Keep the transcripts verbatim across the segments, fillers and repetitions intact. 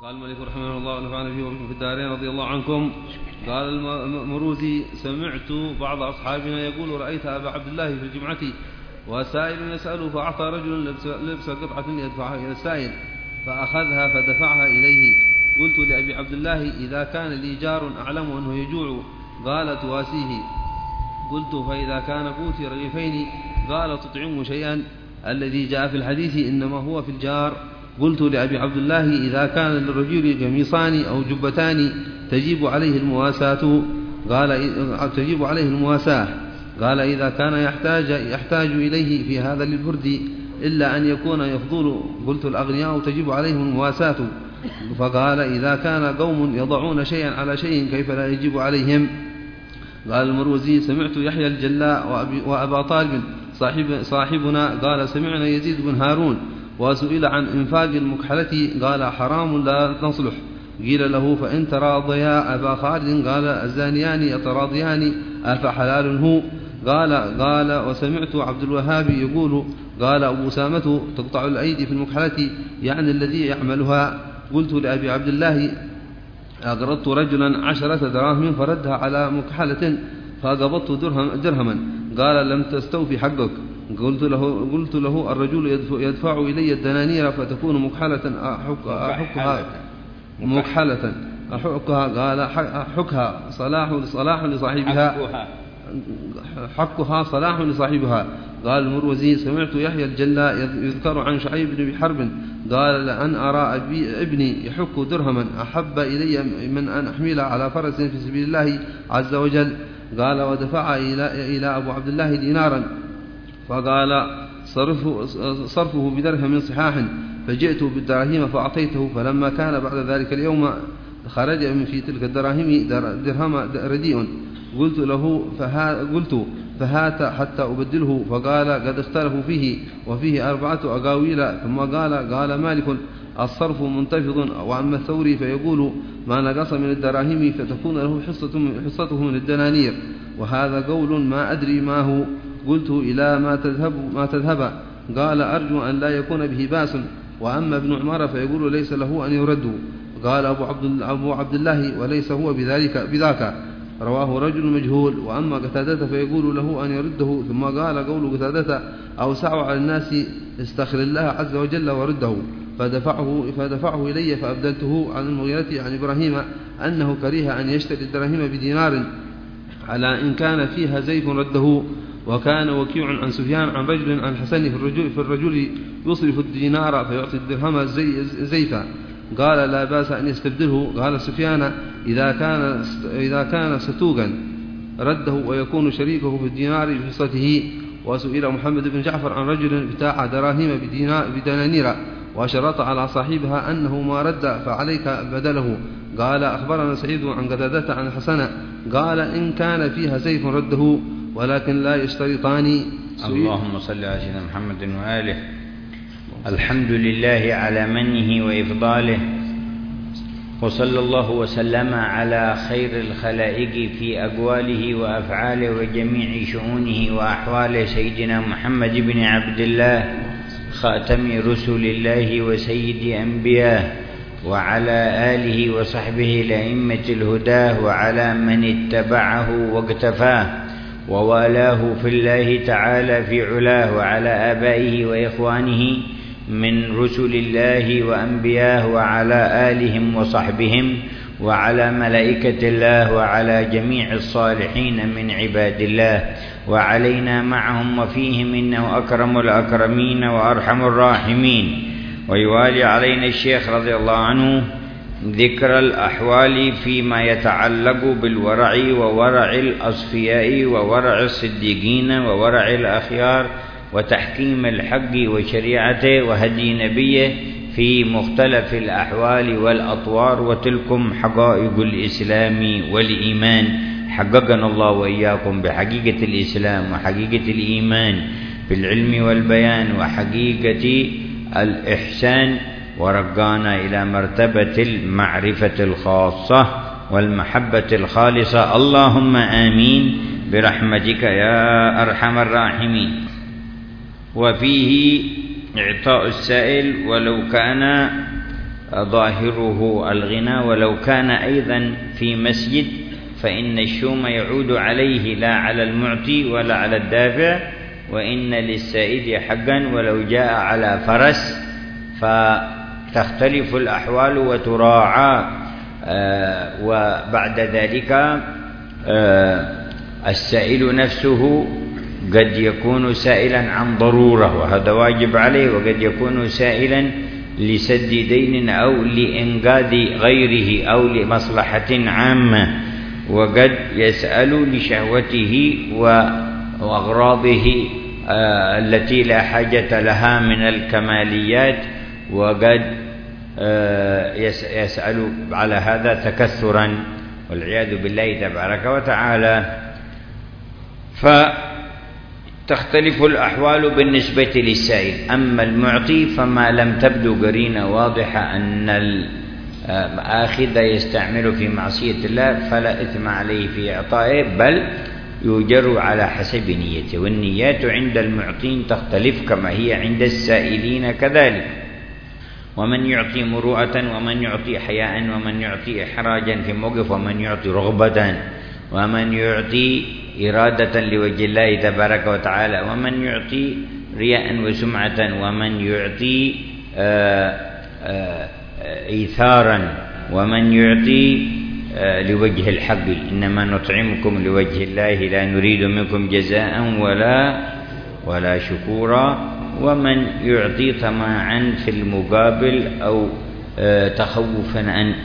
قال الملك رحمه الله ونفعنا به وبكم في الدارين رضي الله عنكم. قال المروزي: سمعت بعض أصحابنا يقول: رأيت أبا عبد الله في الجمعة وسائل يسأله فأعطى رجل لبس, لبس قطعة يدفعها إلى السائل فأخذها فدفعها إليه. قلت لأبي عبد الله: إذا كان لي جار أعلم أنه يجوع قال: تواسيه. قلت: فإذا كان قوتي رغيفين قال: تطعمه شيئا. الذي جاء في الحديث إنما هو في الجار. قلت لأبي عبد الله: إذا كان للرجل قميصان أو جبتان تجيب عليه المواساة قال: تجيب عليه المواساة. قال: إذا كان يحتاج, يحتاج إليه في هذا البرد إلا أن يكون يفضل. قلت: الأغنياء تجيب عليهم المواساة. فقال: إذا كان قوم يضعون شيئا على شيء كيف لا يجيب عليهم؟ قال المروزي: سمعت يحيى الجلاء وأبا طالب صاحب صاحبنا قال: سمعنا يزيد بن هارون وسئل عن إنفاق المكحلة قال: حرام لا تصلح. قيل له: فإن تراضيا أبا خالد قال: الزانيان يتراضيان أفحلال هو؟ قال قال وسمعت عبد الوهاب يقول: قال أبو سامة: تقطع الأيدي في المكحلة يعني الذي يعملها. قلت لأبي عبد الله: أقرضت رجلا عشرة دراهم فردها على مكحلة فقبضت درهم درهما قال: لم تستوفي حقك. قلت له, قلت له: الرجل يدفع, يدفع إلي الدنانير فتكون مكحلة أحك أحكها مكحلة أحكها قال: حكها صلاح صلاح لصاحبها حكها صلاح لصاحبها. قال المروزي: سمعت يحيى الجلاء يذكر عن شعيب بن حرب قال: لأن أرى أبي ابني يحك درهما أحب إلي من أن أحمل على فرس في سبيل الله عز وجل. قال: ودفع إلى, إلى أبو عبد الله دينارا فقال: صرفه, صرفه بدرهم صحاح. فجئت بالدراهم فأعطيته. فلما كان بعد ذلك اليوم خرج من في تلك الدراهم درهم رديء. قلت له: فها قلت فهات حتى أبدله. فقال: قد اختلفوا فيه وفيه أربعة أقاويل. ثم قال قال مالك: الصرف منتفض. وأما الثوري فيقول: ما نقص من الدراهم فتكون له حصته من الدنانير. وهذا قول ما أدري ما هو. قلت: إلى ما تذهب ما تذهب؟ قال: أرجو أن لا يكون به باس. وأما ابن عمر فيقول: ليس له أن يرد. قال أبو عبد, أبو عبد الله: وليس هو بذلك بذاك. رواه رجل مجهول. وأما قتادة فيقول له أن يرده. ثم قال قول قتادة: أوسع على الناس استخر الله عز وجل ورده. فدفعه, فدفعه إلي فأبدلته عن المغيرة عن إبراهيم أنه كره أن يشتري الدراهم بدينار على إن كان فيها زيف رده. وكان وكيع عن سفيان عن رجل عن الحسن في الرجل, في الرجل يصرف الدينار فيعطي الدرهم زي زيفا. قال: لا بأس أن يستبدله. قال سفيان: إذا كان, إذا كان ستوقا رده ويكون شريكه في الدينار بحصته. وسئل محمد بن جعفر عن رجل ابتاع دراهم بدنانير وشرط على صاحبها أنه ما رد فعليك بدله. قال: أخبرنا سعيد عن قتادة عن الحسن قال: إن كان فيها سيف رده ولكن لا يشترطان. اللهم صل على سيدنا محمد وآله. الحمد لله على منه وإفضاله، وصلى الله وسلم على خير الخلائق في أقواله وأفعاله وجميع شؤونه وأحواله، سيدنا محمد بن عبد الله خاتم رسل الله وسيد أنبياه، وعلى آله وصحبه لأئمة الهدى، وعلى من اتبعه واقتفاه ووالاه في الله تعالى في علاه، وعلى آبائه وإخوانه من رسل الله وأنبياه، وعلى آلهم وصحبهم، وعلى ملائكة الله، وعلى جميع الصالحين من عباد الله، وعلينا معهم وفيهم، إنه أكرم الأكرمين وأرحم الراحمين. ويوالي علينا الشيخ رضي الله عنه ذكر الأحوال فيما يتعلق بالورع وورع الأصفياء وورع الصديقين وورع الأخيار، وتحكيم الحق وشريعته وهدي نبيه في مختلف الأحوال والأطوار، وتلكم حقائق الإسلام والإيمان. حققنا الله وإياكم بحقيقة الإسلام وحقيقة الإيمان في العلم والبيان وحقيقة الإحسان، ورقانا إلى مرتبة المعرفة الخاصة والمحبة الخالصة. اللهم آمين برحمتك يا أرحم الراحمين. وفيه إعطاء السائل ولو كان ظاهره الغنى، ولو كان أيضا في مسجد فإن الشوم يعود عليه لا على المعطي ولا على الدافع، وإن للسائد حقا ولو جاء على فرس، فتختلف الأحوال وتراعى. آه وبعد ذلك آه السائل نفسه قد يكون سائلا عن ضرورة وهذا واجب عليه، وقد يكون سائلا لسد دين أو لإنقاذ غيره أو لمصلحة عامة، وقد يسأل لشهوته وأغراضه آه التي لا حاجة لها من الكماليات، وقد آه يسأل على هذا تكثرا والعياذ بالله تبارك وتعالى. فتختلف الأحوال بالنسبة للسائل. أما المعطي فما لم تبدو قرينة واضحة أن الآخذ يستعمل في معصية الله فلا إثم عليه في إعطائه، بل يجر على حسب نيته، والنيات عند المعطين تختلف كما هي عند السائلين كذلك. ومن يعطي مروءة، ومن يعطي حياء، ومن يعطي إحراجا في موقف، ومن يعطي رغبة، ومن يعطي إرادة لوجه الله تبارك وتعالى، ومن يعطي رياء وسمعة، ومن يعطي آآ آآ إيثارا، ومن يعطي لوجه الحق. إنما نطعمكم لوجه الله لا نريد منكم جزاء ولا ولا شكورا. ومن يعطي طمعا في المقابل أو تخوفا أن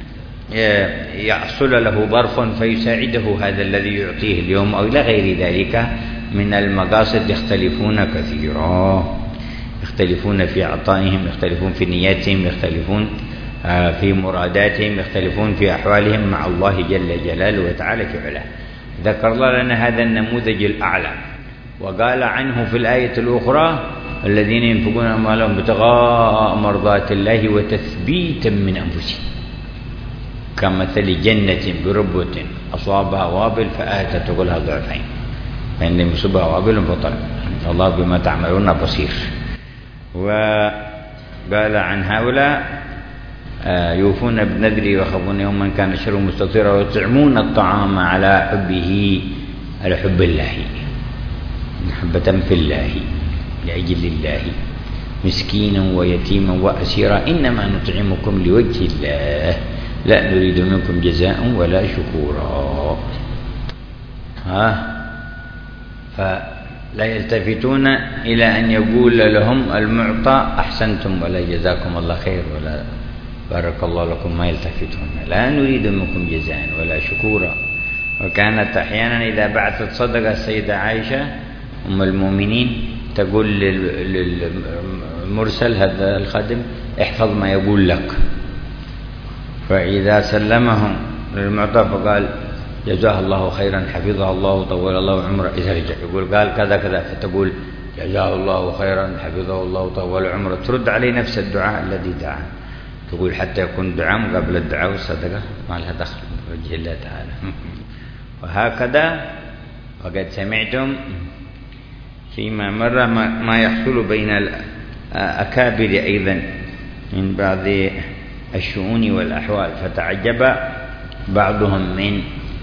يحصل له ظرف فيساعده هذا الذي يعطيه اليوم أو إلى غير ذلك من المقاصد. يختلفون كثيرا، يختلفون في عطائهم، يختلفون في نياتهم، يختلفون في مراداتهم، يختلفون في أحوالهم مع الله جل جلاله وتعالى كعلا. ذكر الله لنا هذا النموذج الأعلى، وقال عنه في الآية الأخرى: الذين ينفقون أموالهم ابتغاء مرضات الله وتثبيتا من أنفسهم كمثل جنة بربوة أصابها وابل فآتت أكلها ضعفين فإن لم يصبها وابل فطل الله بما تعملون بصير. وقال عن هؤلاء: يوفون بالنذر ويخافون يوما كان شره مستطيرا ويطعمون الطعام على حبه، على حب الله، محبة في الله لأجل الله، مسكينا ويتيما وأسيرا، إنما نطعمكم لوجه الله لا نريد منكم جزاء ولا شكورا. ها فلا يلتفتون إلى أن يقول لهم المعطى أحسنتم ولا جزاكم الله خير ولا بارك الله لكم، ما يلتفتون. لا نريد منكم جزاء ولا شكورا. وكانت أحيانا إذا بعثت صدقة السيدة عائشة أم المؤمنين تقول للمرسل هذا الخادم: احفظ ما يقول لك. فإذا سلمهم للمعطى فقال: جزاه الله خيرا حفظه الله طول الله عمره، إذا رجع يقول قال كذا كذا، فتقول جزاه الله خيرا حفظه الله طول عمره، ترد عليه نفس الدعاء الذي دعا، تقول حتى يكون دعاء قبل الدعاء والصدقة ما لها دخل بوجه الله تعالى. وهكذا وقد سمعتم فيما مر ما يحصل بين الأكابر أيضا من بعض الشؤون والأحوال، فتعجب بعضهم من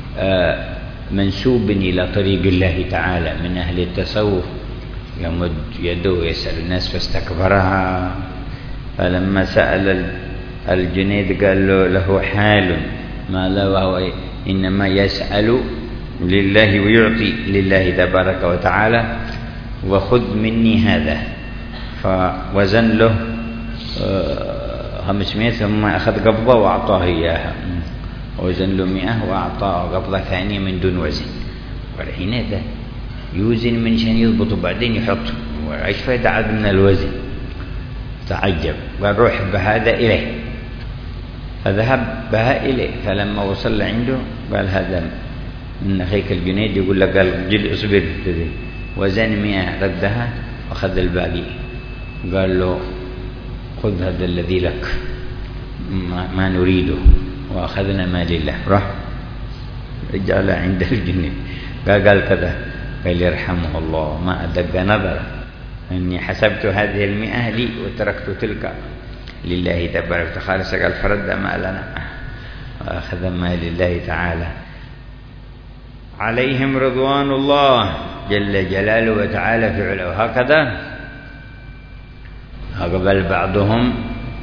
منسوب إلى طريق الله تعالى من أهل التصوف يمد يده يسأل الناس فاستكبرها، فلما سأل الجنيد قال له, له حال ما لا وهو إنما يسأل لله ويعطي لله تبارك وتعالى، وخذ مني هذا. فوزن له خمسمائة ثم أخذ قبضة وأعطاه إياها، وزن له مئة وأعطاه قبضة ثانية من دون وزن. والحين هذا يوزن من شان يضبط وبعدين يحط، وإيش فائدة عاد من الوزن؟ تعجب، قال روح بهذا إليه، فذهب بها إليه. فلما وصل عنده قال هذا من أخيك الجنيد، يقول لك قال جل اصبر، وزن مئة ردها وأخذ الباقي، قال له خذ هذا الذي لك ما, ما نريده، وأخذنا ما لله. راح رجال عند الجنيد قال قال كذا، قال يرحمه الله ما أدق نظره أني حسبت هذه المئة لي وتركت تلك لله تبارك وتعالى، قال فرد ما لنا وأخذ ما لله تعالى. عليهم رضوان الله جل جلاله وتعالى في علاه. وهكذا أقبل بعضهم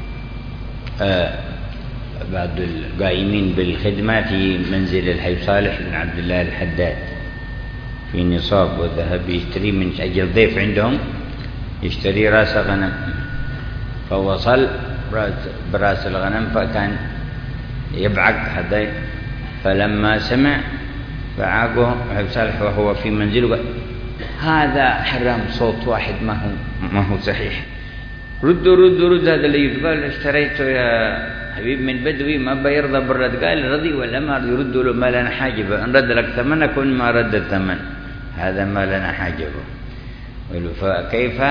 آه بعض القائمين بالخدمة في منزل الحي صالح بن عبد الله الحداد في نصاب، وذهب يشتري من أجل ضيف عندهم يشتري راس غنم، فوصل براس الغنم فكان يبعق هذا، فلما سمع فعاقه الحي صالح وهو في منزله قال هذا حرام صوت واحد ما هو ما هو صحيح، ردوا ردوا رد هذا اللي يقال اشتريته يا حبيب من بدوي ما بيرضى بالرد. قال رضي ولا ما رضي؟ يردوا له ما لنا حاجبه، ان رد لك ثمنه كن ما رد الثمن، هذا ما لنا حاجبه. فكيف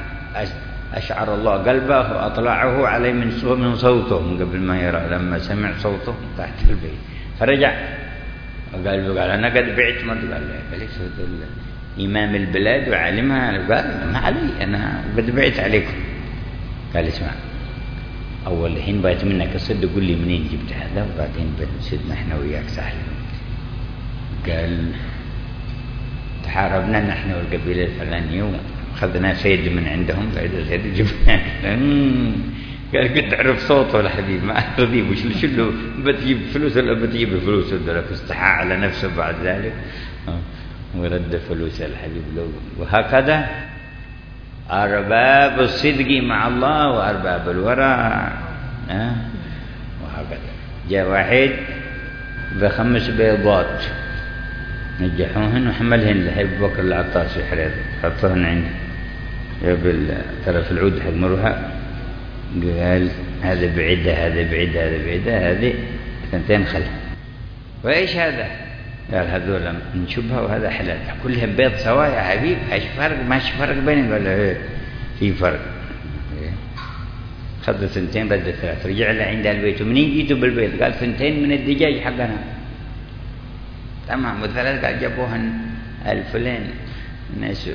أشعر الله قلبه وأطلعه عليه من من صوته من قبل ما يرى، لما سمع صوته تحت البيت فرجع وقال له قال أنا قد بعت. ما قال له قال إمام البلاد وعالمها، قال ما علي أنا قد بعت عليكم. قال اسمع أول حين بغيت منك الصدق قل لي منين جبت هذا، وبعدين بنسدنا احنا وياك سهل. قال تحاربنا نحن والقبيلة الفلانية وأخذنا سيد من عندهم، فإذا سيد جبناك. قال قد تعرف صوته الحبيب ما رضي وش له بتجيب فلوس ولا بتجيب الفلوس، ودلك استحى على نفسه بعد ذلك ورد فلوس الحبيب له. وهكذا أرباب الصدق مع الله وأرباب الورع. أه؟ وهكذا جاء واحد بخمس بيضات نجحوهن وحملهن لأبو بكر العطاس في حرير، حطوهن عنده قبل طرف العود حق مروحة، قال هذا بعدة هذا بعدة هذا بعدة هذه ثنتين خلها. وإيش هذا؟ قال هذول من شبهة وهذا حلال، كلهم بيض سوا يا حبيب، ايش فرق؟ ماشي فرق بينهم؟ قال ايه في فرق. خذ ثنتين رد ثلاث، رجع له عند البيت. ومنين جيتوا بالبيض؟ قال ثنتين من الدجاج حقنا. تمام. وثلاث قال جابوهن الفلين ناس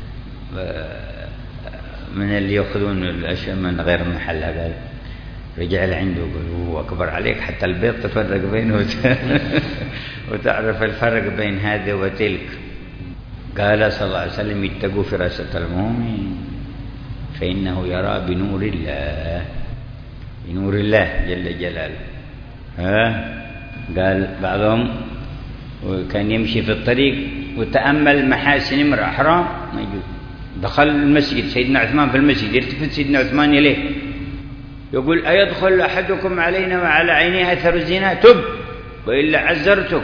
من اللي يأخذون الأشياء من غير محلها. قال رجع لعنده وقال هو أكبر عليك حتى البيض تفرق بينه وتعرف الفرق بين هذا وتلك. قال صلى الله عليه وسلم اتقوا فراسة المؤمن فإنه يرى بنور الله، بنور الله جل جلاله. ها قال بعضهم وكان يمشي في الطريق وتأمل محاسن امرأة حرام ما يجوز. دخل المسجد سيدنا عثمان في المسجد، يلتفت سيدنا عثمان إليه يقول أيدخل أحدكم علينا وعلى عينيه أثر الزنا؟ تب وإلا عزرتك.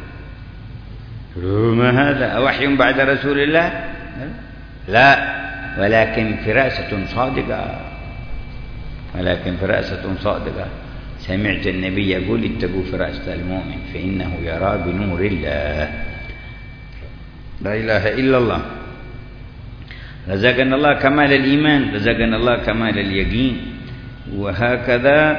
ما هذا أوحي بعد رسول الله؟ لا، ولكن فراسة صادقة، ولكن فراسة صادقة. سمعت النبي يقول اتقوا فراسة المؤمن فإنه يرى بنور الله. لا إله إلا الله. رزقنا الله كمال الإيمان، رزقنا الله كمال اليقين. وهكذا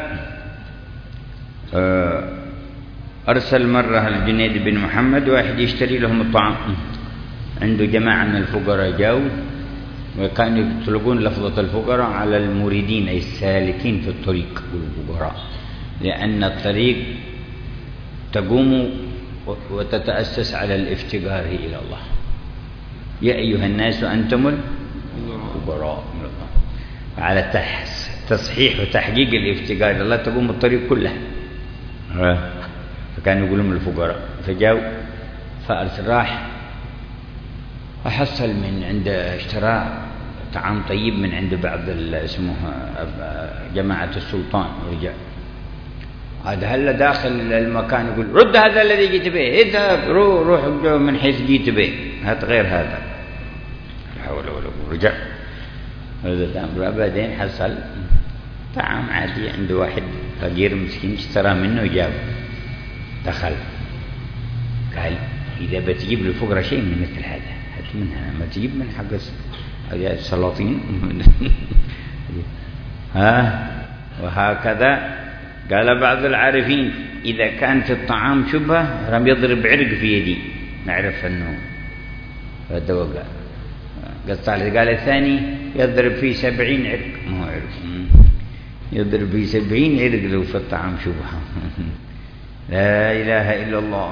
أرسل مرة الجنيد بن محمد واحد يشتري لهم الطعام، عنده جماعة من الفقراء جاوا وكانوا يطلقون لفظة الفقراء على المريدين أي السالكين في الطريق والفقراء، لأن الطريق تقوم وتتأسس على الافتقار إلى الله. يا أيها الناس أنتم الفقراء من الله، على تصحيح وتحقيق الافتقار إلى الله تقوم الطريق كلها. فكانوا يقولون الفقراء. فجاءوا فأرسل راح وحصل من عند اشترى طعام طيب من عند بعض اسمه جماعة السلطان ورجع. هذا هلا داخل المكان يقول رد هذا الذي جيت به، اذهب روح روح من حيث جيت به، هات غير هذا. لا حول ولا قوة. رجع هذا بعدين حصل طعام عادي عند واحد فقير مسكين اشترى منه وجاب. دخل قال إذا بتجيب للفقراء شيء من مثل هذا هات منها، ما تجيب من حق هذه السلاطين. ها وهكذا قال بعض العارفين إذا كان في الطعام شبهة رم يضرب عرق في يدي نعرف أنه هذا وقع. قال قال الثاني يضرب فيه سبعين عرق ما هو عرق. يضرب في سبعين عرق لو في الطعام شبهة. لا إله إلا الله.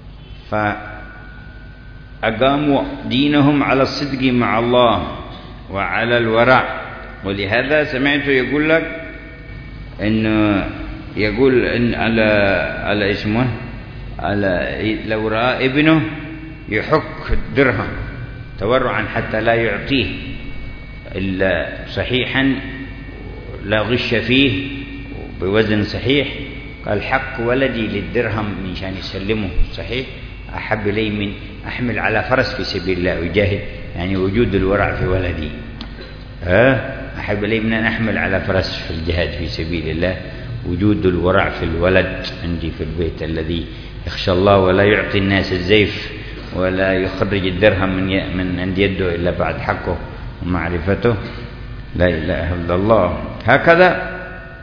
فأقاموا دينهم على الصدق مع الله وعلى الورع. ولهذا سمعت يقول لك إنه يقول إن على على اسمه على لو رأى ابنه يحك الدرهم تورعا حتى لا يعطيه إلا صحيحا لا غش فيه بوزن صحيح، قال حق ولدي للدرهم من شان يسلمه صحيح أحب لي من أحمل على فرس في سبيل الله ويجاهد، يعني وجود الورع في ولدي ها أحب لي من أن أحمل على فرس في الجهاد في سبيل الله، وجود الورع في الولد عندي في البيت الذي يخشى الله ولا يعطي الناس الزيف ولا يخرج الدرهم من من عند يده إلا بعد حقه ومعرفته. لا إله إلا الله. هكذا.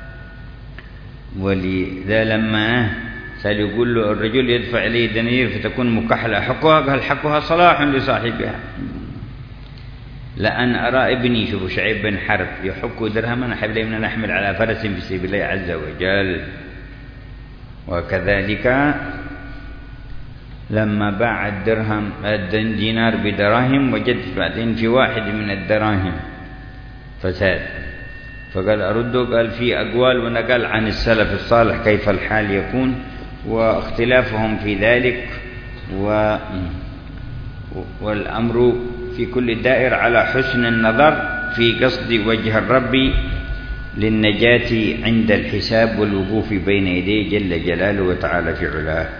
ولذا لما سأل يقول له الرجل يدفع إليه دنانير فتكون مكحلة حقها، قال حقها صلاح لصاحبها. لأن أرى ابني شوف شعيب بن حرب يحك درهما أحب لي من أن أحمل على فرس في سبيل الله عز وجل. وكذلك لما باع الدرهم الدينار بدراهم وجد بعدين في واحد من الدراهم فساد، فقال أرده، قال في أقوال ونقل عن السلف الصالح كيف الحال يكون واختلافهم في ذلك، و والأمر في كل دائر على حسن النظر في قصد وجه الرب للنجاة عند الحساب والوقوف بين يديه جل جلاله وتعالى في علاه.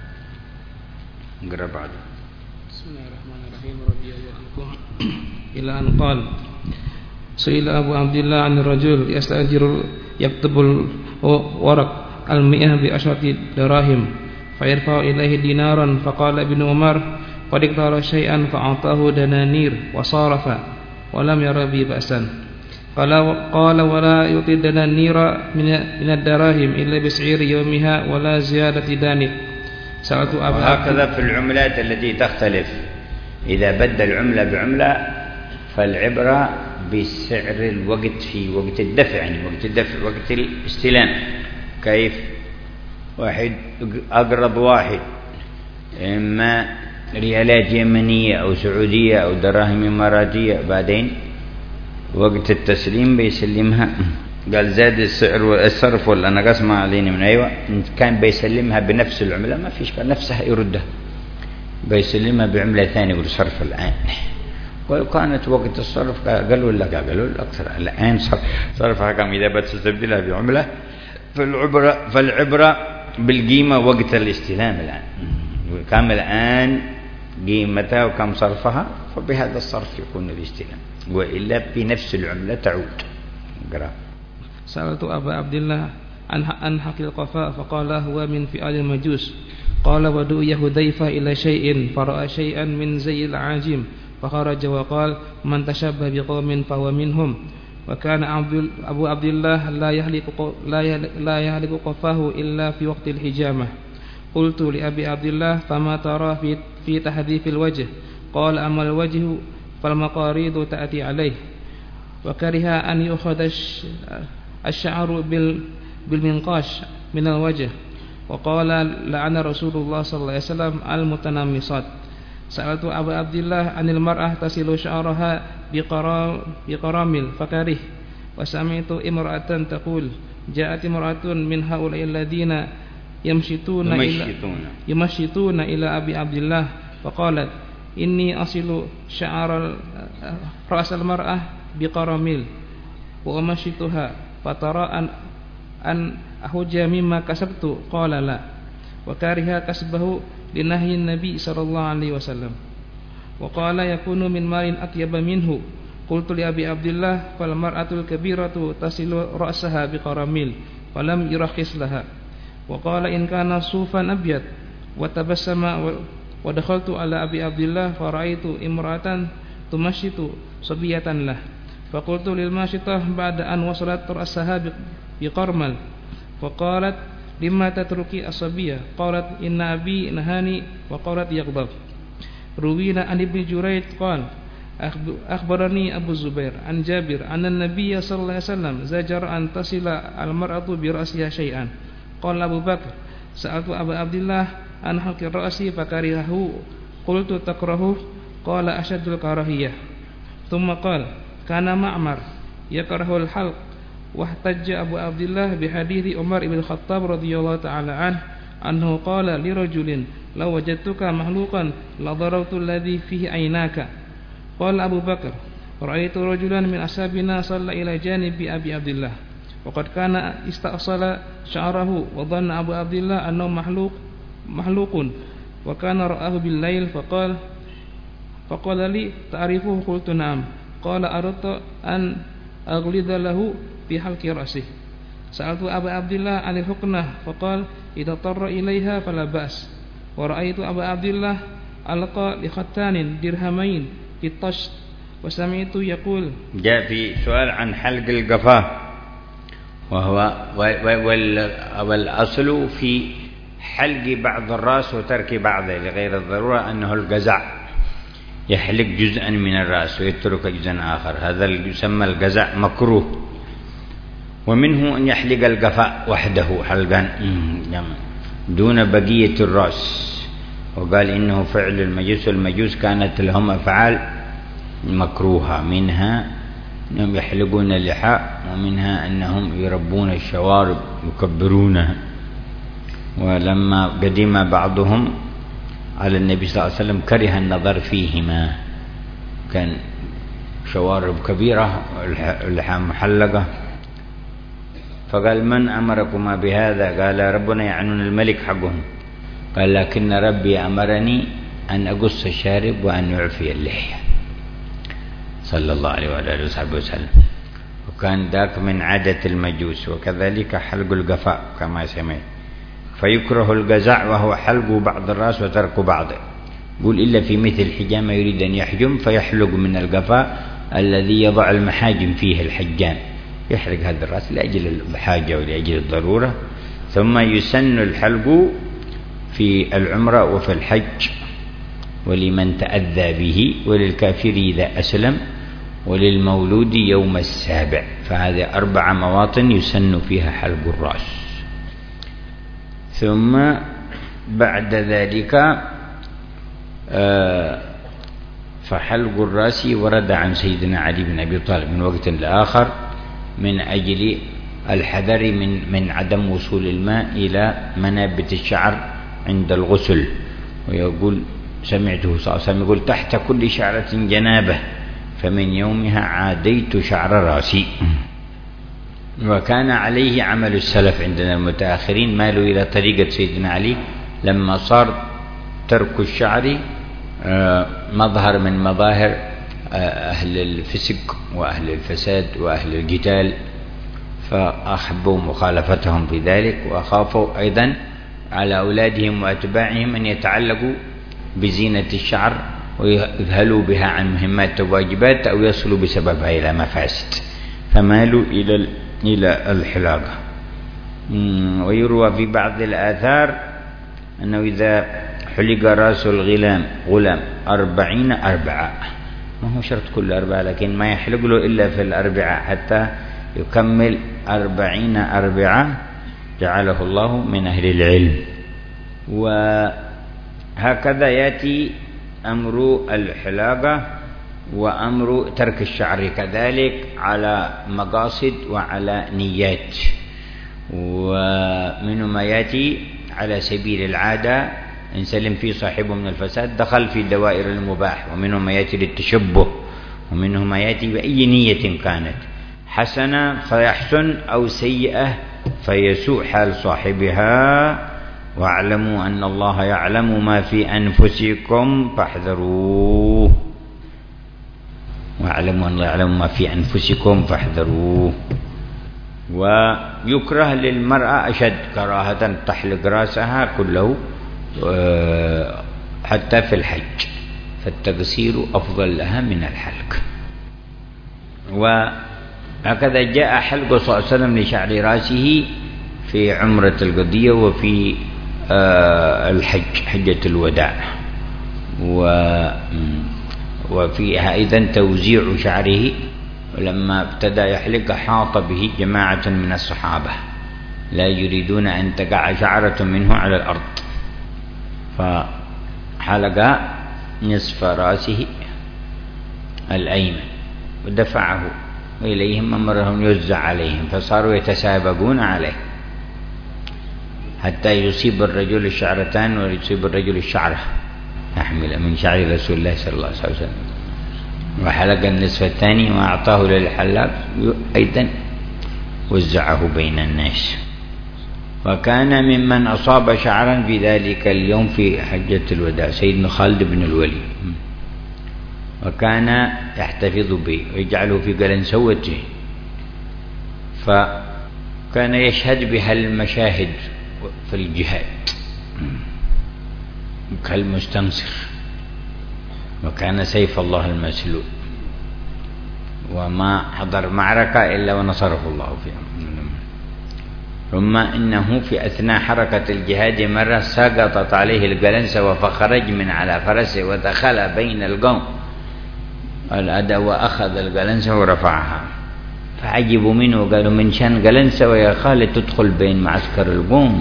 نقرأ بعد. بسم الله الرحمن الرحيم. رضي الله عنكم إلى أن قال سئل أبو عبد الله عن الرجل يستأجر يكتب الورق المئة بعشرة دراهم فيرفع إليه دينارا، فقال ابن عمر قد اقترى شيئا فأعطاه دنانير وصارف ولم ير به بأسا. قال ولا يعطي الدنانير من الدراهم إلا بسعير يومها ولا زيادة دانك. سألت أبا وهكذا في العملات التي تختلف، إذا بدل عملة بعملة فالعبرة بسعر الوقت في وقت الدفع، يعني وقت الدفع وقت الاستلام. كيف واحد أقرض واحد إما ريالات يمنية أو سعودية أو دراهم إماراتية، بعدين وقت التسليم بيسلمها قال زاد السعر والصرف ولا أنا قسمة علينا من أيوة، كان بيسلمها بنفس العملة ما فيش نفسها يردها، بيسلمها بعملة ثانية والصرف الآن. وكانت وقت الصرف قالوا لك قالوا لك أكثر الآن صرفها كم إذا بتستبدلها بعملة. فالعبرة فالعبرة بالقيمة وقت الاستلام الآن، كم الآن قيمتها وكم صرفها، فبهذا الصرف يكون الاستلام، وإلا بنفس العملة تعود. قرأ. سألت أبا عبد الله عن حق القفاء فقال هو من فئال المجوس. قال ودعي حذيفة إلى شيء فرأى شيئا من زي العاجم فخرج وقال من تشبه بقوم فهو منهم. وكان عبد أبو عبد الله لا يحلق لا يحلق قفاه إلا في وقت الحجامة. قلت لأبي عبد الله فما ترى في في تحديث الوجه؟ قال أما الوجه فالمقاريض تأتي عليه، وكره أن يؤخذ الشعر بالمنقاش من الوجه. وقال لعن رسول الله صلى الله عليه وسلم المتنمصات. سألت أبا عبد الله عن المرأة تصل شعرها بقرامل فكره. وسمعت امرأة تقول جاءت امرأة من هؤلاء الذين يمشطون إلى, يمشطون إلى أبي عبد الله فقالت إني أصل شعر رأس المرأة بقرامل وأمشطها فترى أن أن أحج مما كسبت؟ قال لا، وكره كسبه لنهي النبي صلى الله عليه وسلم. وقال يكون من مال أطيب منه. قلت لأبي عبد الله فالمرأة الكبيرة تصل رأسها بقراميل فلم يرخص لها. وقال إن كان صوفا أبيض. وتبسم ودخلت على أبي عبد الله فرأيت امرأة تمشط صبية له، فقلت للماشطة بعد أن وصلت رأسها بقرمل فقالت لما تتركي الصبية؟ قالت إن أبي نهاني. وقالت يغضب. روينا عن ابن جريج قال أخبرني أبو الزبير عن جابر أن النبي صلى الله عليه وسلم زجر أن تصل المرأة برأسها شيئا. قال أبو بكر: سألت أبا عبد الله عن حلق الرأس فكرهه. قلت: تكرهه؟ قال: أشد الكراهية. ثم قال: كان معمر يكره الحلق. واحتج أبو عبد الله بحديث عمر بن الخطاب رضي الله تعالى عنه أنه قال لرجل: لو وجدتك محلوقا لضربت الذي فيه عيناك. قال أبو بكر: رأيت رجلا من أصحابنا صلى إلى جانب أبي عبد الله وقد كان استأصل شعره، وظن أبو عبد الله أنه محلوق محلوق وكان رآه بالليل فقال فقال لي: تعرفه؟ قلت: نعم. قال: أردت أن أغلظ له في حلق رأسه. سألت أبا عبد الله عن الحقنة فقال: إذا اضطر إليها فلا بأس. ورأيت أبا عبد الله ألقى لختان درهمين في الطشت، وسمعت يقول. جاء في سؤال عن حلق القفاه، وهو والأصل في حلق بعض الرأس وترك بعضه لغير الضرورة أنه الجزع، يحلق جزءا من الرأس ويترك جزءا آخر، هذا يسمى الجزع مكروه. ومنه أن يحلق القفاء وحده حلقا دون بقية الرأس، وقال إنه فعل المجوس، والمجوس كانت لهم أفعال مكروهة، منها أنهم يحلقون اللحاء، ومنها أنهم يربون الشوارب يكبرونها. ولما قدم بعضهم على النبي صلى الله عليه وسلم كره النظر فيهما، كان شوارب كبيرة واللحاء محلقة، فقال: من أمركما بهذا؟ قال: ربنا يعنون الملك حقهم. قال: لكن ربي أمرني أن أقص الشارب وأن يعفي اللحية، صلى الله عليه وآله وصحبه وسلم. وكان ذاك من عادة المجوس. وكذلك حلق القفاء كما سمعت. فيكره الجزع وهو حلق بعض الرأس وترك بعضه. يقول: إلا في مثل حجامة يريد أن يحجم فيحلق من القفاء الذي يضع المحاجم فيه الحجام، يحلق هذا الرأس لأجل الحاجة ولأجل الضرورة. ثم يسن الحلق في العمرة وفي الحج، ولمن تأذى به، وللكافر إذا أسلم، وللمولود يوم السابع. فهذه أربع مواطن يسن فيها حلق الرأس. ثم بعد ذلك فحلق الرأس ورد عن سيدنا علي بن أبي طالب من وقت لآخر من أجل الحذر من من عدم وصول الماء إلى منابت الشعر عند الغسل. ويقول: سمعته صلى الله عليه وسلم يقول: تحت كل شعرة جنابة، فمن يومها عاديت شعر رأسي. وكان عليه عمل السلف عندنا المتأخرين، مالوا إلى طريقة سيدنا علي لما صار ترك الشعر مظهر من مظاهر أهل الفسق وأهل الفساد وأهل القتال، فأحبوا مخالفتهم في ذلك، وأخافوا أيضا على أولادهم وأتباعهم أن يتعلقوا بزينة الشعر ويذهلوا بها عن مهمات وواجبات أو يصلوا بسببها إلى مفاسد، فمالوا إلى إلى الحلاقة. ويروى في بعض الآثار أنه إذا حلق رأس الغلام غلام أربعين أربعة، ما هو شرط كل أربعة، لكن ما يحلق له إلا في الأربعة حتى يكمل أربعين أربعة، جعله الله من أهل العلم. وهكذا يأتي أمر الحلاقة وأمر ترك الشعر كذلك على مقاصد وعلى نيات، ومنه ما يأتي على سبيل العادة إن سلم فيه صاحبه من الفساد دخل في دوائر المباح، ومنه ما يأتي للتشبه، ومنه ما يأتي بأي نية كانت، حسنة فيحسن أو سيئة فيسوء حال صاحبها. واعلموا أن الله يعلم ما في أنفسكم فاحذروه، واعلموا أن الله يعلم ما في أنفسكم فاحذروه. ويكره للمرأة أشد كراهة تحلق رأسها كله حتى في الحج، فالتقصير أفضل لها من الحلق. وهكذا جاء حلق صلى الله عليه وسلم لشعر رأسه في عمرة القضية وفي الحج حجة الوداع. وفيها أيضا توزيع شعره، ولما ابتدى يحلق حاط به جماعة من الصحابة لا يريدون أن تقع شعرة منه على الأرض، فحلق نصف رأسه الأيمن ودفعه إليهم، أمرهم يوزع عليهم، فصاروا يتسابقون عليه حتى يصيب الرجل الشعرتان ويصيب الرجل الشعرة، أحمل من شعر رسول الله صلى الله عليه وسلم. وحلق النصف الثاني وأعطاه للحلاق أيضا وزعه بين الناس. وكان ممن أصاب شعرا في ذلك اليوم في حجة الوداع سيدنا خالد بن الوليد، وكان يحتفظ به ويجعله في قلنسوته، فكان يشهد بها المشاهد في الجهاد كالمستنصر، وكان سيف الله المسلول، وما حضر معركة إلا ونصره الله فيها. ثم إنه في أثناء حركة الجهاد مرة سقطت عليه القلنسة فخرج من على فرسه ودخل بين القوم الأدى وأخذ القلنسة ورفعها، فعجبوا منه وقالوا من شان قلنسة ويا خالد تدخل بين معسكر القوم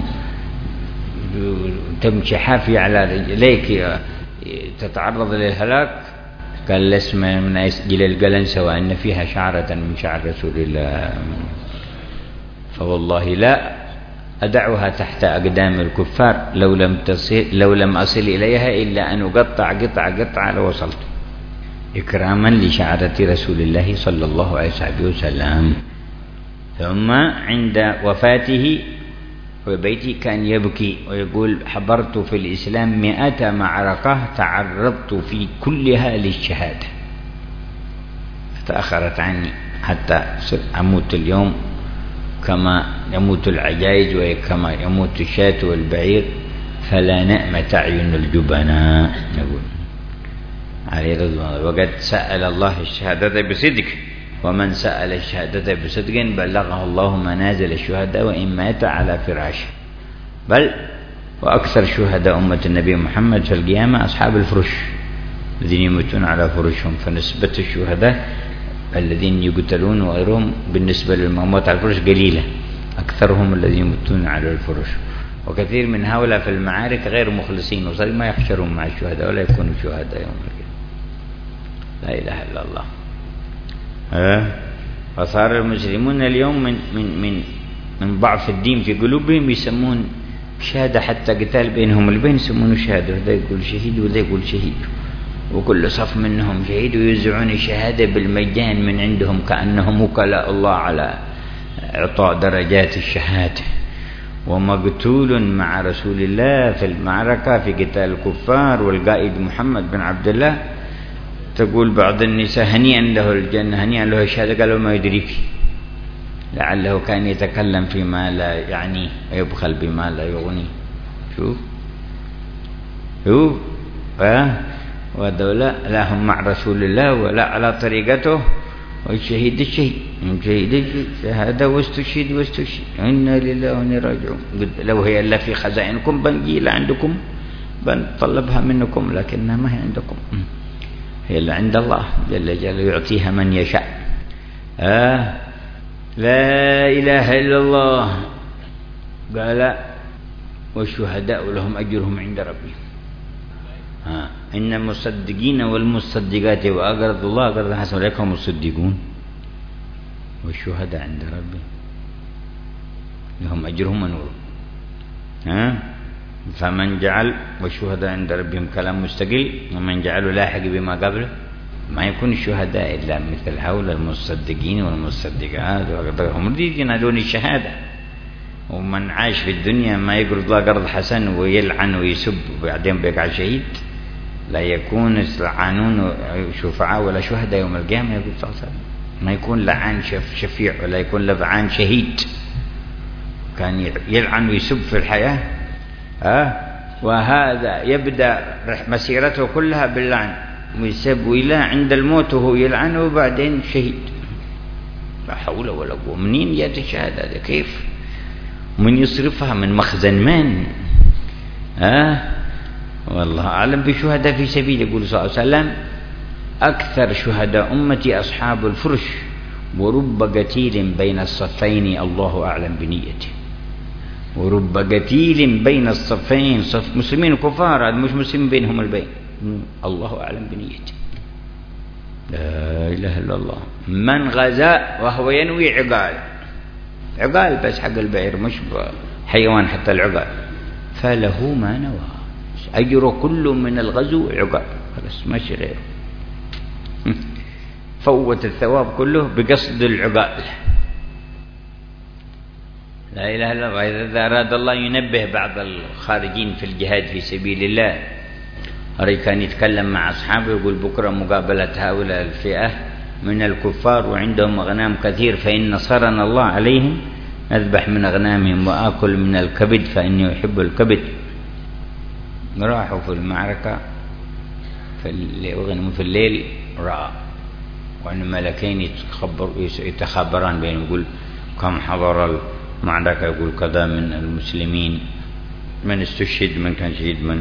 تمشي حافي على رجليك تتعرض للهلاك؟ قال لسما من أسجل القلنسة وأن فيها شعرة من شعر رسول الله، فوالله لا أدعها تحت أقدام الكفار لو لم تصل لو لم أصل إليها إلا أن أقطع قطعة قطعة لوصلت، إكراما لشعرة رسول الله صلى الله عليه وسلم. ثم عند وفاته في بيتي كان يبكي ويقول حضرت في الإسلام مئة معركة تعرضت في كلها للشهادة، تأخرت عني حتى أموت اليوم كما يموت العجائز وكما يموت الشاة والبعير، فلا نأمة أعين الجبناء يقول عليه رضوان الله. وقد سأل الله الشهادة بصدق، ومن سأل الشهادة بصدق بلغه الله منازل الشهداء وإن مات على فراشه. بل وأكثر شهداء أمة النبي محمد في القيامة أصحاب الفرش الذين يموتون على فرشهم، فنسبة الشهداء الذين يقتلون وغيرهم بالنسبة للموت على الفرش قليلة، أكثرهم الذين يموتون على الفرش. وكثير من هؤلاء في المعارك غير مخلصين وصار ما يحشرون مع الشهداء ولا يكونوا شهداء يوم القيامة. لا إله إلا الله. أه؟ فصار المسلمون اليوم من من من من ضعف الدين في قلوبهم يسمون شهادة، حتى قتال بينهم البين يسمونه شهادة، وذا يقول شهيد وذا يقول شهيد، وكل صف منهم شهيد، ويوزعون الشهادة بالمجان من عندهم كأنهم وكلاء الله على إعطاء درجات الشهادة. ومقتول مع رسول الله في المعركة في قتال الكفار والقائد محمد بن عبد الله، تقول بعض النساء هنيئا له الجنة هنيئا له الشهادة، قالوا ما يدريك لعله كان يتكلم فيما لا يعني ويبخل بما لا يغني. شوف شوف ها ودولا لا هم مع رسول الله ولا على طريقته. والشهيد الشهيد شهيد الشهيد شهادة واستشهد واستشهد إنا لله وإنا راجعون. لو هي إلا في خزائنكم بنجي لعندكم بنطلبها منكم، لكنها ما هي عندكم، هي اللي عند الله جل جلاله يعطيها من يشاء. آه لا إله إلا الله. قال والشهداء لهم أجرهم عند ربهم. آه إن المصدقين والمصدقات وأقرض الله قرضا حسنا أولئك هم الصديقون والشهداء عند ربهم لهم أجرهم ونورهم. ها آه فمن جعل والشهداء عند ربهم كلام مستقل، ومن جعله لاحق بما قبله ما يكون الشهداء إلا مثل هؤلاء المصدقين والمصدقات، هم ينادون الشهادة. ومن عاش في الدنيا ما يقرض الله قرض حسن ويلعن ويسب وبعدين بيقع شهيد، لا يكون لعانون شفعاء ولا شهداء يوم القيامة. يقول صلى الله عليه وسلم ما يكون لعان شفيع ولا يكون لعان شهيد، كان يلعن ويسب في الحياة. أه؟ وهذا يبدأ مسيرته كلها باللعن ويسب ويلا، عند الموت وهو يلعن وبعدين شهيد. لا حول ولا قوة. منين جاءت الشهادة هذا؟ كيف من يصرفها من مخزن من؟ أه؟ والله أعلم. بشهداء في سبيل يقول صلى الله عليه وسلم أكثر شهداء أمتي أصحاب الفرش، ورب قتيل بين الصفين الله أعلم بنيته. ورب قتيل بين الصفين، صف مسلمين وكفار، هذا مش مسلمين بينهم البين، الله أعلم بنيته. لا إله إلا الله. من غزا وهو ينوي عقال، عقال بس حق البعير مش حيوان حتى العقال، فله ما نوى، أجر كل من الغزو عقال، خلاص ماشي غيره. فوت الثواب كله بقصد العقال. لا إله إلا الله. إذا أراد الله ينبه بعض الخارجين في الجهاد في سبيل الله، هري كان يتكلم مع أصحابه يقول بكرة مقابلة هؤلاء الفئة من الكفار وعندهم أغنام كثير، فإن نصرنا الله عليهم أذبح من أغنامهم وآكل من الكبد فإني أحب الكبد. راحوا في المعركة في الليل، رأى وأن ملكين يتخبر يتخابران بينهم، يقول كم حضر المعركة، يقول كذا من المسلمين، من استشهد، من كان شهيد، من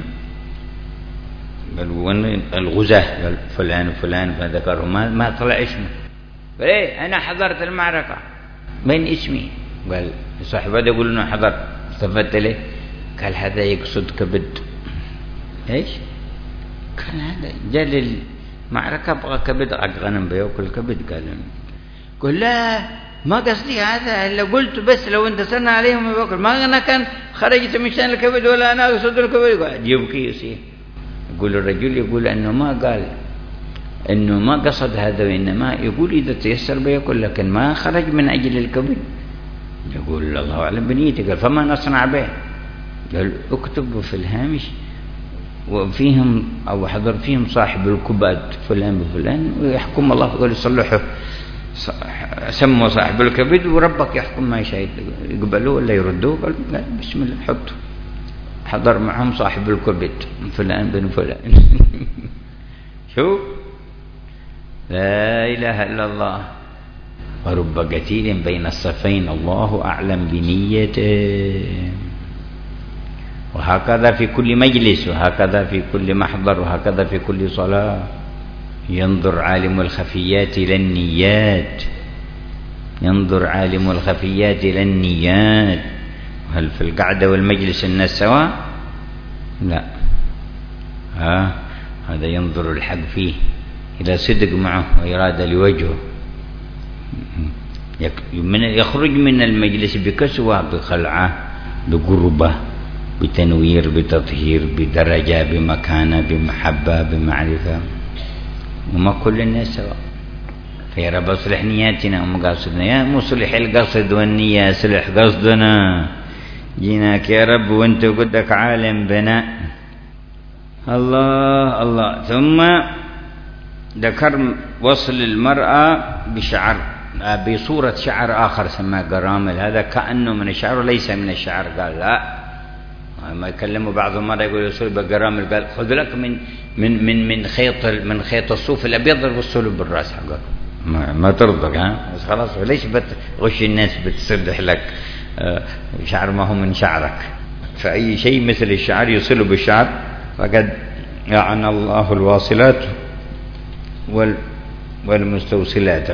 قالوا الغزاة، قال فلان وفلان، فذكرهم ما, ما طلع اسمه. ايه أنا حضرت المعركة، من اسمي؟ قال صاحب هذا يقول إنه حضر. التفت له قال هذا يقصد كبد. ايش؟ قال هذا جاء للمعركة بغى كبد، غنم بياكل كبد. قال قل لا ما قصدي هذا، إلا قلت بس لو انتصرنا عليهم يبقى ما أنا كان خرجت من شان الكبد ولا أنا أقصد الكبد. قال يبكي يصير. يقول الرجل يقول أنه ما قال أنه ما قصد هذا، وإنما يقول إذا تيسر بيأكل، لكن ما خرج من أجل الكبد. يقول الله أعلم بنيته. قال فما نصنع به؟ قال اكتب في الهامش وفيهم أو حضر فيهم صاحب الكبد فلان بفلان، ويحكم الله، يقول يصلحه، سموا صاحب الكبد وربك يحكم ما يشاء، يقبلوه ولا يردوه. قال بسم الله حطه. حضر معهم صاحب الكبد فلان بن فلان. شوف لا إله إلا الله. ورب قتيل بين الصفين الله أعلم بنيته. وهكذا في كل مجلس، وهكذا في كل محضر، وهكذا في كل صلاة. ينظر عالم الخفيات إلى النيات، ينظر عالم الخفيات إلى النيات. هل في القعدة والمجلس الناس سواء؟ لا. ها هذا ينظر الحق فيه إلى صدق معه وإرادة لوجهه، يخرج من المجلس بكسوة، بخلعة، بقربة، بتنوير، بتطهير، بدرجة، بمكانة، بمحبة، بمعرفة. وما كل الناس سواء. فيا رب اصلح نياتنا ومقاصدنا. يا مصلح القصد والنية اصلح قصدنا. جيناك يا رب وانت قدك عالم بنا. الله الله. ثم ذكر وصل المرأة بشعر، بصورة شعر آخر سماه قرامل. هذا كأنه من الشعر وليس من الشعر. قال لا، ما يكلموا بعض المرة يقول يصل بقرامل. قال خذ لك من من من من خيط من خيط الصوف الأبيض وصله بالرأس حقك. ما, ما ترضى. ها بس خلاص، ليش بتغش الناس بتصدح لك شعر ما هو من شعرك؟ فأي شيء مثل الشعر يصله بالشعر فقد لعن الله الواصلات وال والمستوصلات،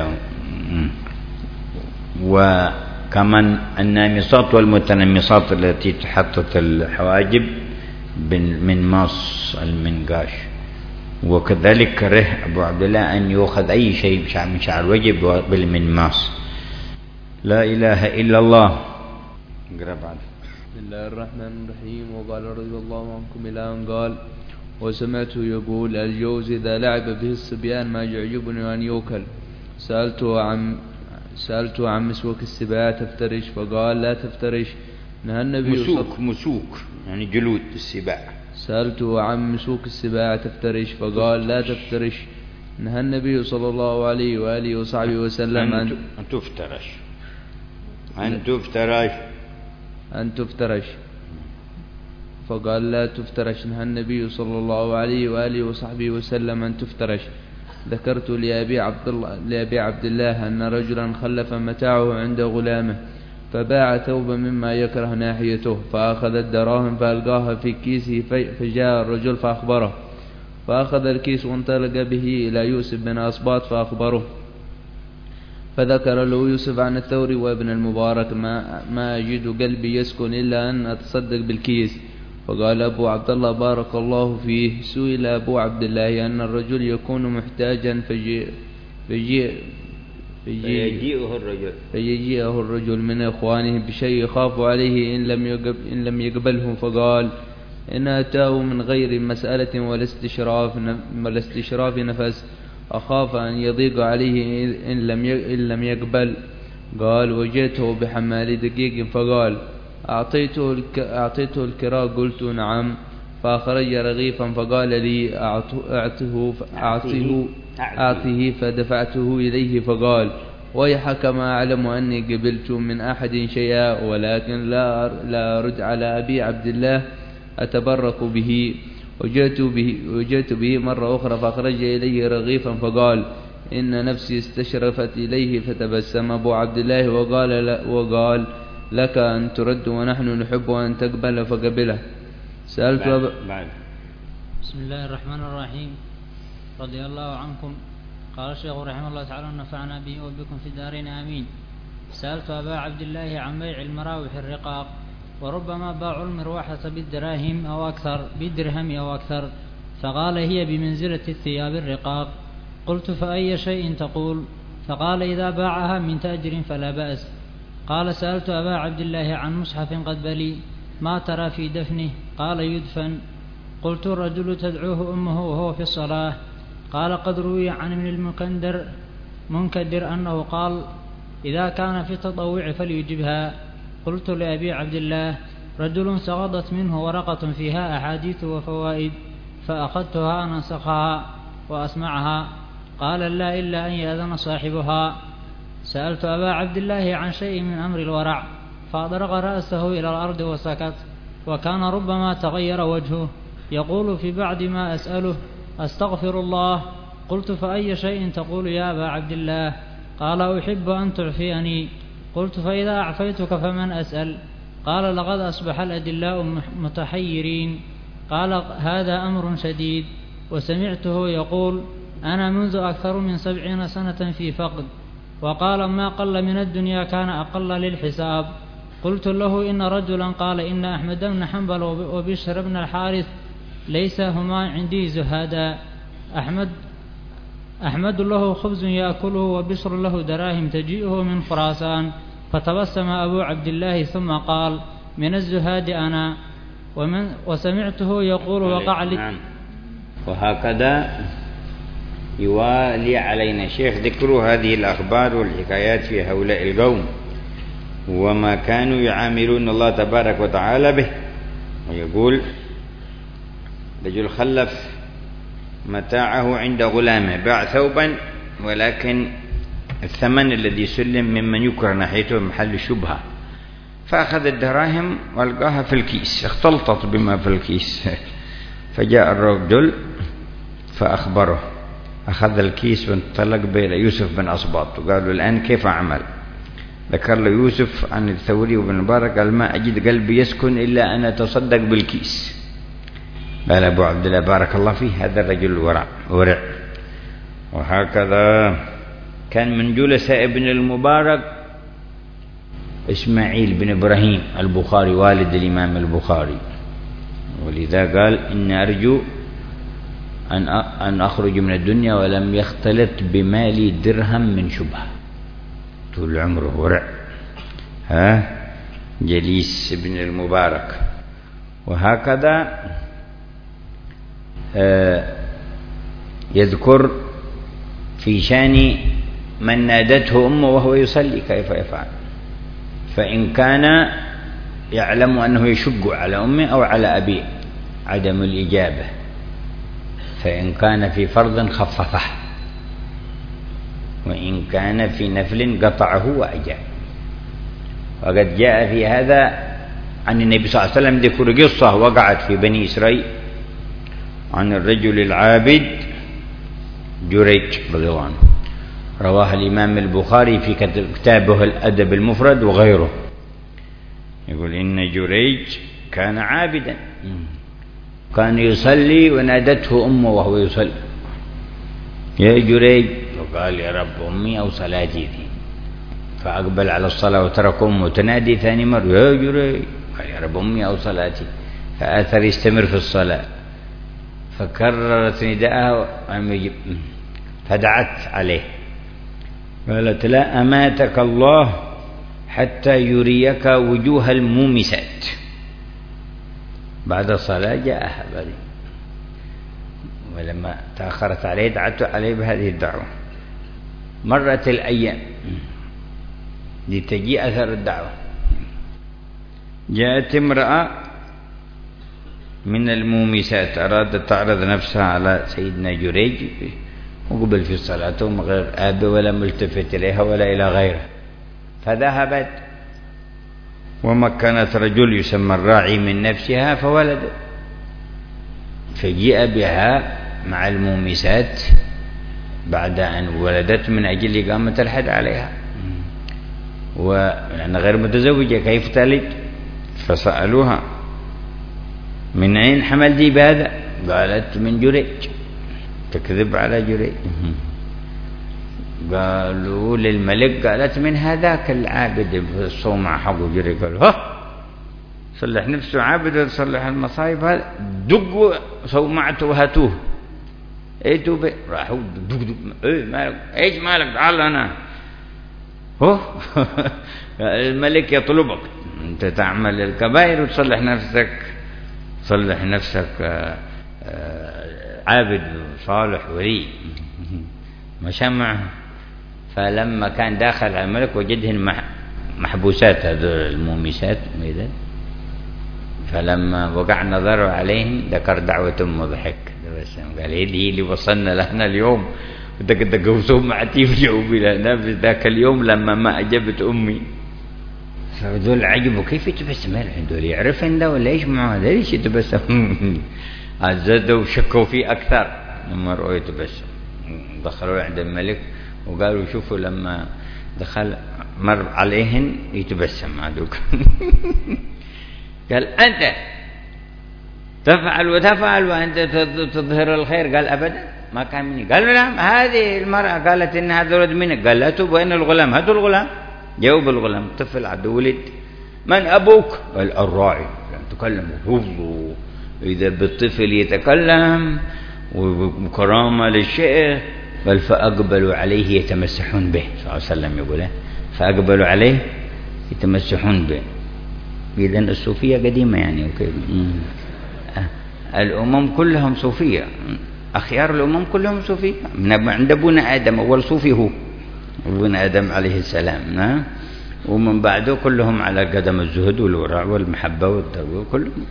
وكمان النامصات والمتنمصات التي تحطت الحواجب من ماص المنقاش. وكذلك كره أبو عبد الله أن يأخذ أي شيء من شعر الوجه بالمنماص. لا إله إلا الله. اقرأ بعد. بسم الله الرحمن الرحيم. وقال رضي الله عنكم إلى أن قال وسمعته يقول الجوز إذا لعب به الصبيان ما يعجبني أن يوكل. سألته عن سألته عن مسوك السباع تفترش فقال لا تفترش. نهى النبي مسوك مسوك يعني جلود السباع. سألته عن مسوك السباع تفترش فقال لا تفترش. نهى النبي صلى الله عليه وآله وصحبه وسلم أن تفترش أن تفترش أن تفترش فقال لا تفترش. نهى النبي صلى الله عليه وآله وصحبه وسلم أن تفترش. ذكرت لأبي عبد الله لأبي عبد الله أن رجلا خلف متاعه عند غلامه فباع ثوبا مما يكره ناحيته، فأخذ الدراهم فألقاها في كيسه. فجاء الرجل فأخبره فأخذ الكيس وانطلق به إلى يوسف بن أصباط فأخبره، فذكر له يوسف عن الثوري وابن المبارك: ما, ما أجد قلبي يسكن إلا أن أتصدق بالكيس. فقال أبو عبد الله: بارك الله فيه. سئل أبو عبد الله أن الرجل يكون محتاجا فجيء فجيء فيجيئه الرجل فيجيئه الرجل من إخوانه بشيء يخاف عليه إن لم يقبل إن لم يقبله، فقال: إن أتاه من غير مسألة ولا استشراف ولا استشراف نفس، أخاف أن يضيق عليه إن لم إن لم يقبل. قال: وجئته بحمال دقيق، فقال: أعطيته الك أعطيته الكراء؟ قلت: نعم. فأخرج رغيفا فقال لي: أعطه أعطه أعطه فدفعته إليه، فقال: ويحك ما أعلم أني قبلت من أحد شيئا، ولكن لا لا أرد على أبي عبد الله أتبرك به. وجئت به وجئت به مرة أخرى فأخرج إليه رغيفا فقال: إن نفسي استشرفت إليه. فتبسم أبو عبد الله وقال وقال لك أن ترد ونحن نحب أن تقبل، فقبله. سألت بعد. بعد. بسم الله الرحمن الرحيم. رضي الله عنكم. قال الشيخ رحمه الله تعالى: نفعنا به وبكم في الدارين آمين. سألت أبا عبد الله عن بيع المراوح الرقاق، وربما باعوا المروحة بالدراهم أو أكثر بالدرهم أو أكثر، فقال: هي بمنزلة الثياب الرقاق. قلت: فأي شيء تقول؟ فقال: إذا باعها من تأجر فلا بأس. قال: سألت أبا عبد الله عن مصحف قد بلي، ما ترى في دفنه؟ قال: يدفن. قلت: الرجل تدعوه أمه وهو في الصلاة؟ قال: قد روي عن ابن المكندر منكدر أنه قال: إذا كان في التطوع فليجبها. قلت لأبي عبد الله: رجل سقطت منه ورقة فيها أحاديث وفوائد، فأخذتها نسخها وأسمعها. قال: لا، إلا أن يأذن صاحبها. سألت أبا عبد الله عن شيء من أمر الورع، فأضرق رأسه إلى الأرض وسكت، وكان ربما تغير وجهه، يقول في بعد ما أسأله: أستغفر الله. قلت: فأي شيء تقول يا أبا عبد الله؟ قال: أحب أن تعفيني. قلت: فإذا أعفيتك فمن أسأل؟ قال: لقد أصبح الأدلاء متحيرين. قال: هذا أمر شديد. وسمعته يقول: أنا منذ أكثر من سبعين سنة في فقد. وقال: ما قل من الدنيا كان أقل للحساب. قلت له: إن رجلا قال إن أحمد بن حنبل وبشر بن الحارث ليس هما عندي زهادا، أحمد أحمد له خبز يأكله وبشر له دراهم تجيئه من خراسان. فتبسم أبو عبد الله ثم قال: من الزهاد أنا. ومن وسمعته يقول: وقع لي. نعم. وهكذا يوالي علينا شيخ ذكر هذه الأخبار والحكايات في هؤلاء القوم وما كانوا يعاملون الله تبارك وتعالى به. ويقول: رجل خلف متاعه عند غلامه، باع ثوبا ولكن الثمن الذي سلم ممن يكره ناحيته محل شبهة، فأخذ الدراهم والقاها في الكيس، اختلطت بما في الكيس. فجاء الرجل فأخبره، أخذ الكيس وانطلق به إلى يوسف بن أصباط، وقالوا: الآن كيف أعمل؟ ذكر له يوسف عن الثوري وابن المبارك: قال: ما أجد قلبي يسكن إلا أن أتصدق بالكيس. قال أبو عبد الله: بارك الله فيه، هذا الرجل ورع ورع. وهكذا كان من جلساء ابن المبارك إسماعيل بن إبراهيم البخاري والد الإمام البخاري، ولذا قال: إن أرجو أن أن أخرج من الدنيا ولم يختلط بمالي درهم من شبهة. طول عمره ورع، ها جليس ابن المبارك. وهكذا يذكر في شان من نادته أمه وهو يصلي كيف يفعل. فإن كان يعلم أنه يشق على أمه أو على أبيه عدم الإجابة، فإن كان في فرض خففه، وإن كان في نفل قطعه وأجاب. وقد جاء في هذا عن النبي صلى الله عليه وسلم ذكر قصة وقعت في بني إسرائيل عن الرجل العابد جريج رضي الله عنه، رواه الإمام البخاري في كتابه الأدب المفرد وغيره. يقول: إن جريج كان عابدا كان يصلي ونادته أمه وهو يصلي: يا جريج. فقال: يا رب أمي أو صلاتي دي. فأقبل على الصلاة وترك أمه. تنادي ثاني مرة: يا جريج. قال: يا رب أمي أو صلاتي. فآثر يستمر في الصلاة، فكررت نداءها فدعت عليه قالت: لا أماتك الله حتى يريك وجوه المومسات. بعد الصلاة جاءها بري، ولما تأخرت عليه دعت عليه بهذه الدعوة. مرت الأيام لتجيء أثر الدعوة. جاءت امرأة من المومسات أرادت تعرض نفسها على سيدنا جريج، وقبل في الصلاة ومن غير آب ولا ملتفت إليها ولا إلى غيره. فذهبت ومكنت رجل يسمى الراعي من نفسها فولدت. فجيء بها مع المومسات بعد أن ولدت من أجل إقامة الحد عليها، ولأن غير متزوجة كيف تلد؟ فسألوها: من أين حملتي بهذا؟ قالت: من جريج. تكذب على جريج. قالوا للملك، قالت: من هذاك العابد في الصومعة حقه جريج. قالوا: ها صلح نفسه عابد وصلح المصايب، هذا دق صومعته وهاتوه. ايتوا به راحوا دق دق. ايه مالك؟ ايش مالك؟ تعال انا. هو الملك يطلبك، انت تعمل الكبائر وتصلح نفسك، صلح نفسك عابد صالح ولي. مشى معه. فلما كان داخل على الملك وجدهن محبوسات هذول المومسات. فلما وقع نظره عليهم ذكر دعوة أمه وضحك. قال: هذه اللي وصلنا لهنا اليوم، دق دق وسمعتي وجاوب لنا في ذاك اليوم لما ما أجبت أمي. فذول عجبوا كيف يتبسم هذول، يعرف عنده ولا ايش معه هذا ليش يتبسم؟ عززوا وشكوا فيه أكثر لما رأوا يتبسم. دخلوا عند الملك وقالوا: شوفوا لما دخل مر عليهن يتبسم هذوك. قال: أنت تفعل وتفعل وأنت تظهر الخير. قال: أبدا ما كان مني. قال: نعم هذه المرأة قالت إن هذا ولد منك. قال: لا توب. وين الغلام؟ هاتوا الغلام. جاوب الغلام. طفل عبد ولد. من أبوك؟ قال: الراعي. تكلموا فضلوا. إذا بالطفل يتكلم وكرامة للشيخ. بل فأقبلوا عليه يتمسحون به صلى الله عليه وسلم يقول. فأقبلوا عليه يتمسحون به. إذا الصوفية قديمة يعني. وكيف الأمم كلهم صوفية، أخيار الأمم كلهم صوفية. من عند أبونا آدم أول صوفي هو أبونا آدم عليه السلام، ومن بعده كلهم على قدم الزهد والورع والمحبة والتقوى كلهم.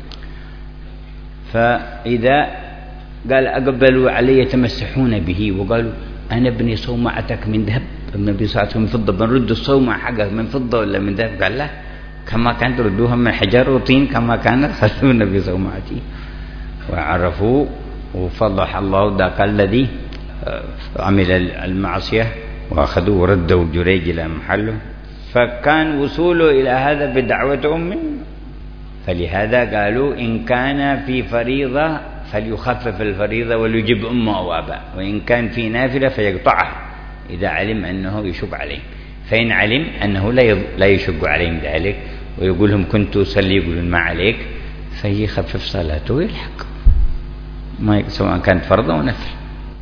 فإذا قال أقبلوا علي يتمسحون به وقالوا: أنا ابني صومعتك من ذهب. النبي صلى الله عليه وسلم من فضة، بنرد الصومعة حقك من فضة ولا من ذهب؟ قال: لا، كما كانت ردوها من حجر وطين كما كانت خذوا النبي صومعتي. وعرفوا وفضح الله ذاك الذي عمل المعصية وأخذوه وردوا جريج إلى محله. فكان وصوله إلى هذا بدعوة أمه. فلهذا قالوا: إن كان في فريضة فليخفف الفريضة وليجب أمه أو أباه، وإن كان في نافلة فيقطعها إذا علم أنه يشق عليه. فإن علم أنه لا يشق عليهم ذلك ويقول لهم كنت أصلي يقولون ما عليك، فيخفف صلاته ويلحق، ما سواء كانت فرض أو نفل.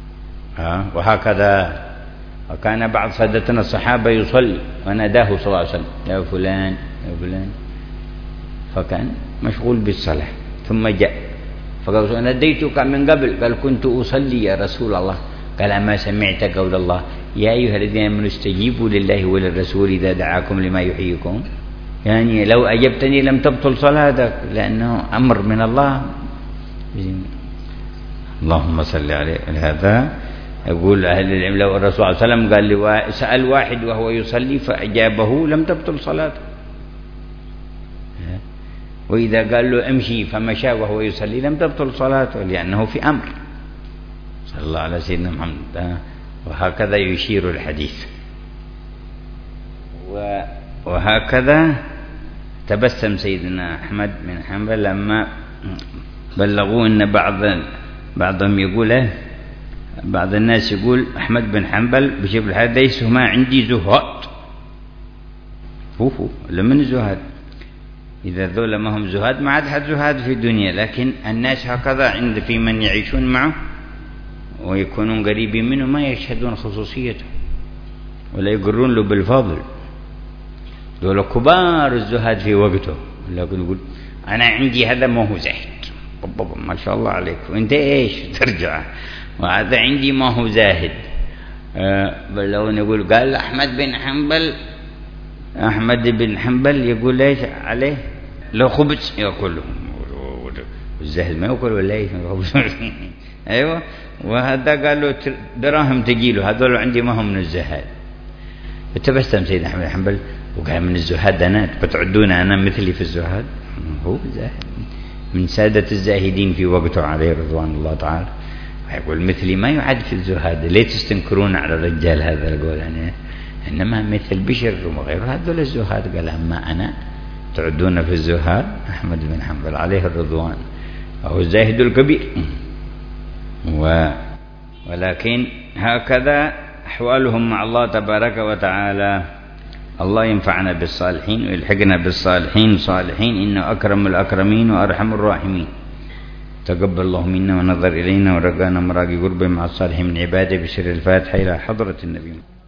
وهكذا وكان بعض سادتنا الصحابة يصلي وناداه صلى الله عليه وسلم: يا فلان يا فلان. فكان مشغول بالصلاة. ثم جاء فقال: ناديتك من قبل. قال: كنت أصلي يا رسول الله. قال: أما سمعت قول الله: يا أيها الذين آمنوا استجيبوا لله وللرسول إذا دعاكم لما يحييكم. يعني لو أجبتني لم تبطل صلاتك، لأنه أمر من الله. اللهم صل عليه. هذا يقول أهل العلم: لو الرسول صلى الله عليه وسلم قال لي سأل واحد وهو يصلي فأجابه لم تبطل صلاته. وإذا قال له امشي فمشى وهو يصلي لم تبطل صلاته، لأنه في أمر. صلى الله على سيدنا محمد. وهكذا يشير الحديث. وهكذا تبسم سيدنا أحمد بن حنبل لما بلغوا أن بعض بعضهم يقول بعض الناس يقول أحمد بن حنبل بجيب الحديث ما عندي زهاد. فوفو لمن زهاد؟ إذا ذولا ما هم زهاد ما عاد حد زهاد في الدنيا، لكن الناس هكذا عند في من يعيشون معه ويكونون قريبين منه ما يشهدون خصوصيته ولا يقرون له بالفضل. ذولا كبار الزهاد في وقته، لكن يقول أنا عندي هذا ما هو زاهد. ما شاء الله عليك، وانت ايش ترجع؟ وهذا عندي ما هو زاهد. أه بل لو نقول قال أحمد بن حنبل أحمد بن حنبل يقول ايش عليه؟ لو خبز يأكله، الزاهد ما يأكل ولا ايش؟ ايوه. وهذا قال له دراهم تجيله، هذول عندي ما هم من الزهاد. فتبسم سيدنا أحمد بن حنبل وقال من الزهاد أنا بتعدون أنا مثلي في الزهاد؟ هو زاهد من سادة الزاهدين في وقته عليه رضوان الله تعالى. يقول مثلي ما يعد في الزهاد، ليه تستنكرون على الرجال هذا القول؟ يعني إنما مثل بشر وغيره هذول الزهاد. قال أما أنا تعدون في الزهاد أحمد بن حنبل عليه الرضوان هو الزاهد الكبير. و ولكن هكذا أحوالهم مع الله تبارك وتعالى. الله ينفعنا بالصالحين ويلحقنا بالصالحين صالحين، إنه أكرم الأكرمين وأرحم الراحمين. تقبل الله منا ونظر إلينا ورقانا مراقي قربه مع الصالحين من عباده بسر الفاتحة إلى حضرة النبي.